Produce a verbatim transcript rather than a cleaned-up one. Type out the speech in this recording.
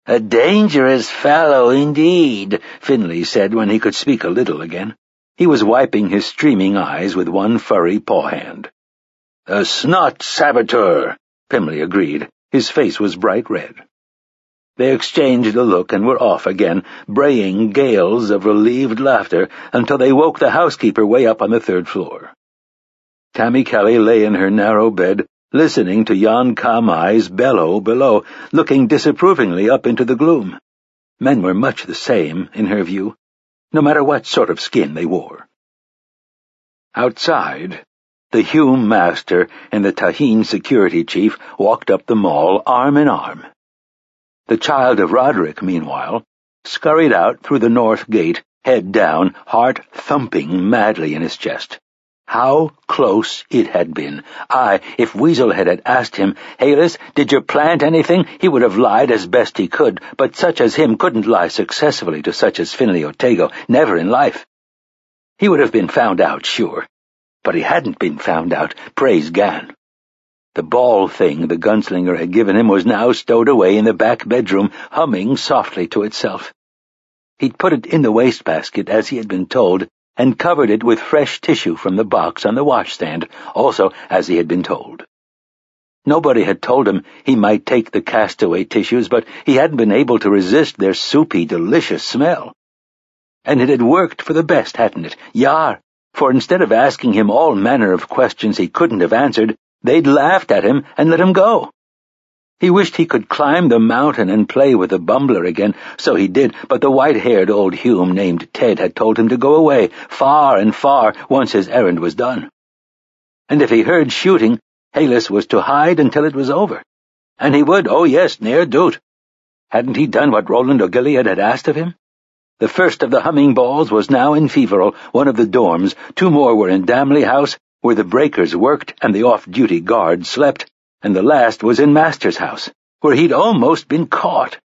"A dangerous fellow indeed," Finlay said when he could speak a little again. He was wiping his streaming eyes with one furry paw-hand. "A snot saboteur," Pimley agreed. His face was bright red. They exchanged a look and were off again, braying gales of relieved laughter until they woke the housekeeper way up on the third floor. Tammy Kelly lay in her narrow bed, listening to Jan Kamai's bellow below, looking disapprovingly up into the gloom. Men were much the same, in her view, no matter what sort of skin they wore. Outside, the Hume master and the Tahine security chief walked up the mall arm in arm. The child of Roderick, meanwhile, scurried out through the north gate, head down, heart thumping madly in his chest. How close it had been. Aye, if Weaselhead had asked him, "Halis, did you plant anything?" he would have lied as best he could, but such as him couldn't lie successfully to such as Finlay Otago, never in life. He would have been found out, sure, but he hadn't been found out, praise Gan. The ball thing the gunslinger had given him was now stowed away in the back bedroom, humming softly to itself. He'd put it in the wastebasket, as he had been told, and covered it with fresh tissue from the box on the washstand, also as he had been told. Nobody had told him he might take the castaway tissues, but he hadn't been able to resist their soupy, delicious smell. And it had worked for the best, hadn't it? Yar, for instead of asking him all manner of questions he couldn't have answered, they'd laughed at him and let him go. He wished he could climb the mountain and play with the bumbler again, so he did, but the white-haired old Hume named Ted had told him to go away, far and far, once his errand was done. And if he heard shooting, Halis was to hide until it was over. And he would, oh yes, ne'er doot. Hadn't he done what Roland O'Gilead had asked of him? The first of the humming balls was now in Feverel, one of the dorms. Two more were in Damley House, where the breakers worked and the off-duty guard slept, and the last was in Master's house, where he'd almost been caught.